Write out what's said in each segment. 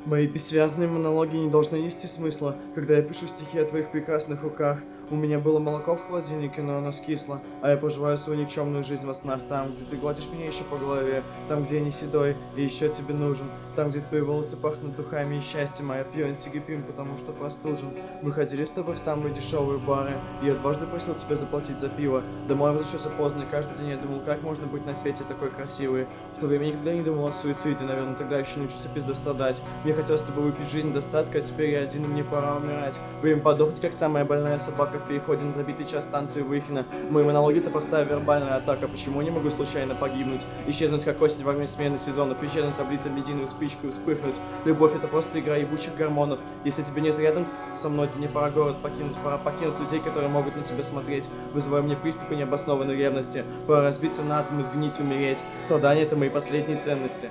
Мои бессвязные монологи не должны нести смысла, когда я пишу стихи о твоих прекрасных руках. У меня было молоко в холодильнике, но оно скисло, а я проживаю свою никчемную жизнь во снах там, где ты гладишь меня еще по голове, там, где я не седой и еще тебе нужен, там, где твои волосы пахнут духами и счастьем, а я пью антигипин, потому что простужен. Мы ходили с тобой в самые дешевые бары, и я дважды просил тебя заплатить за пиво. Домой возвращался поздно, и каждый день я думал, как можно быть на свете такой красивой. В то время я никогда не думал о суициде, наверное, тогда еще научился пиздострадать. Мне хотелось с тобой выпить жизнь достатка, а теперь я один, и мне пора умирать. Время подохнуть, как самая больная собака в переходе на забитый час станции Выхина. Мои монологи — это простая вербальная атака. Почему я не могу случайно погибнуть? Исчезнуть, как осень во время смены сезонов. Исчезнуть, облиться бензиновой спичкой, вспыхнуть. Любовь — это просто игра ебучих гормонов. Если тебе нет рядом со мной, то не пора город покинуть. Пора покинуть людей, которые могут на тебя смотреть, вызывая мне приступы необоснованной ревности. Пора разбиться на атомы, сгнить, умереть. Страдания — это мои последние ценности.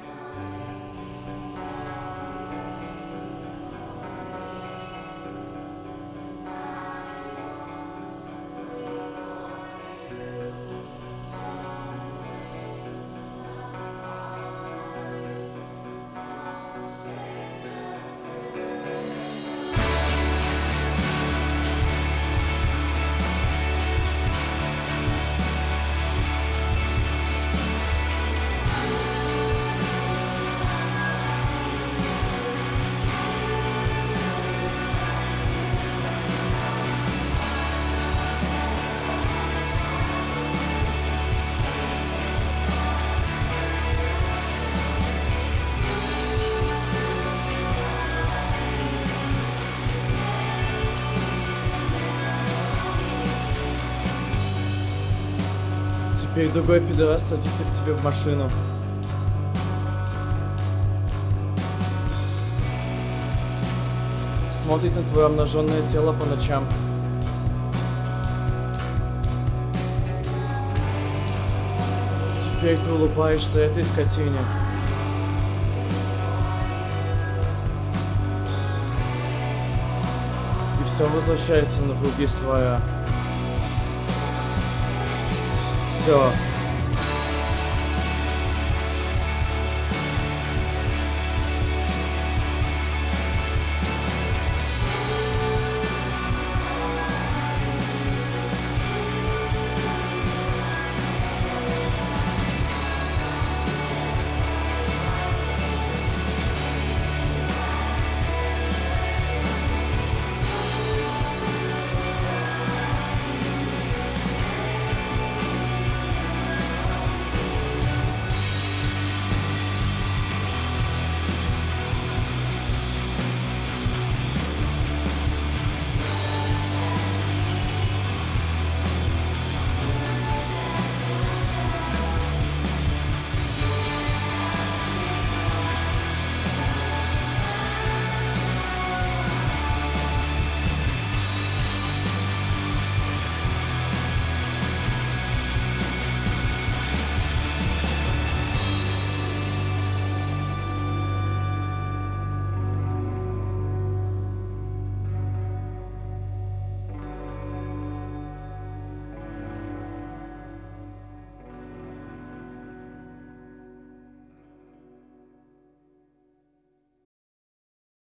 Теперь другой пидорас садится к тебе в машину. Смотрит на твое обнаженное тело по ночам. Теперь ты улыбаешься этой скотине. И все возвращается на круги своя. Все.